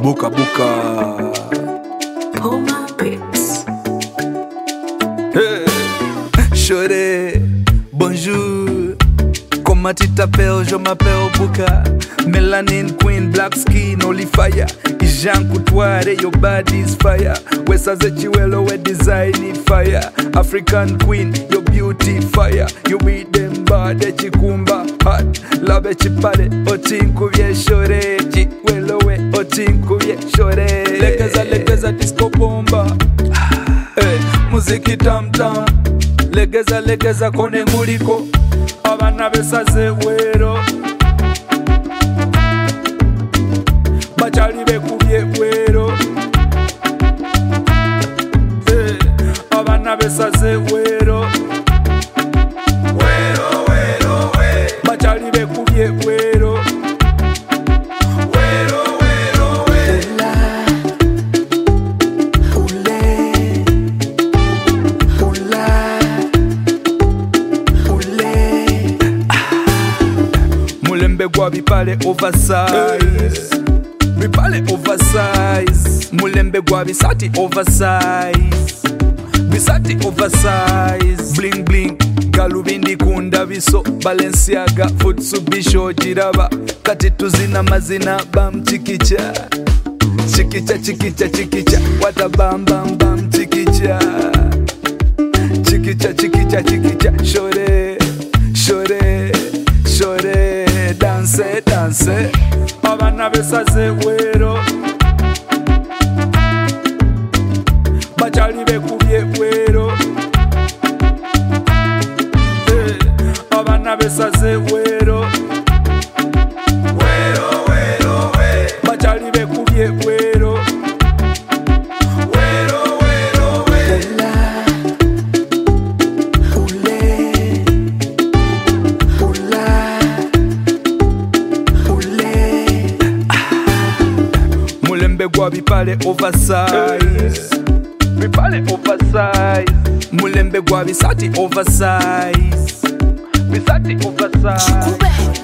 Buka buka. Pull my bricks. Hey, Choré, bonjour. Comment tu t'appelles? Je m'appelle Buka. Melanin queen, black skin, holy fire. Ijan kutware, your body's fire. Wesa zechiwelo, we design it fire. African queen, your beauty fire. You beat them bad, chikumba hot. Love chipare, otinku vye shore. Chiwelo we, otinku vye shore. Legeza disco bomba. Hey, muziki tam tam. Legeza kone muliko. Abana besaze wero. Bachali bekubye wero. Hey, abana besaze wero. Bachali bekubye wero. Mulembe gwa bipale oversize. Bipale oversize. Mulembe gwa bisati oversize. Bisati oversize. Bling bling. Galubindi kunda biso. Balenciaga Futsubishi jiraba. Kati tuzina mazina bam chikicha. Chikicha. Wata bam bam bam chikicha. Chikicha. Shore. Dance. Abana besaze wero. Bachali bekubye wero. Hey, abana besaze wero. Bachali bekubye wero. Mulembe gwa bipale oversize. Bipale oversize. Mulembe gwa bisati oversize. Bisati oversize.